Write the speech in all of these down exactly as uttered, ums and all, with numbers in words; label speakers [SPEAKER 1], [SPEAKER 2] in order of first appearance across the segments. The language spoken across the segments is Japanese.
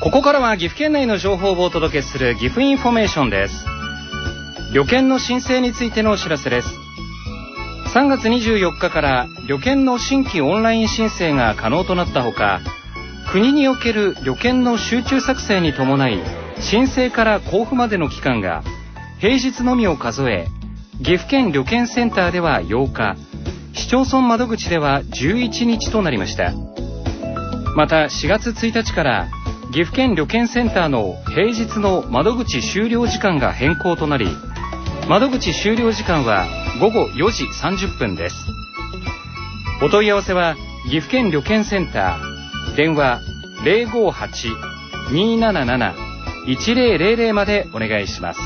[SPEAKER 1] ここからは岐阜県内の情報をお届けする岐阜インフォメーションです。旅券の申請についてのお知らせです。さんがつにじゅうよっかから旅券の新規オンライン申請が可能となったほか、国における旅券の集中作成に伴い申請から交付までの期間が平日のみを数え、岐阜県旅券センターではようか、市町村窓口ではじゅういちにちとなりました。またしがつついたちから岐阜県旅券センターの平日の窓口終了時間が変更となり、窓口終了時間はごごよじさんじゅっぷんです。お問い合わせは岐阜県旅券センター、電話 ゼロごはち にーなななな いちゼロゼロゼロ までお願いします。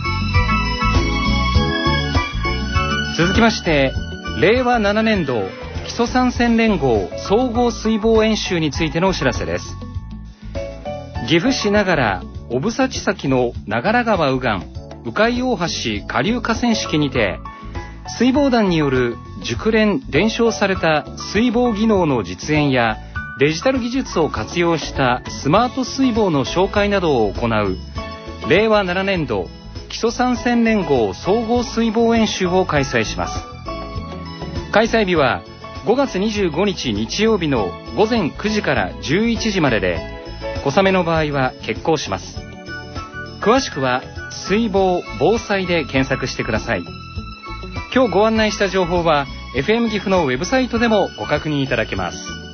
[SPEAKER 1] 続きましてれいわななねんど基礎参戦連合総合水防演習についてのお知らせです。岐阜市長良小房岬の長良川右岸鵜飼大橋下流河川敷にて、水防団による熟練伝承された水防技能の実演やデジタル技術を活用したスマート水防の紹介などを行うれいわななねんど基礎参戦連合総合水防演習を開催します。開催日はごがつにじゅうごにち日曜日のごぜんくじからじゅういちじまでで、小雨の場合は欠航します。詳しくは水防防災で検索してください。今日ご案内した情報は エフエム 岐阜のウェブサイトでもご確認いただけます。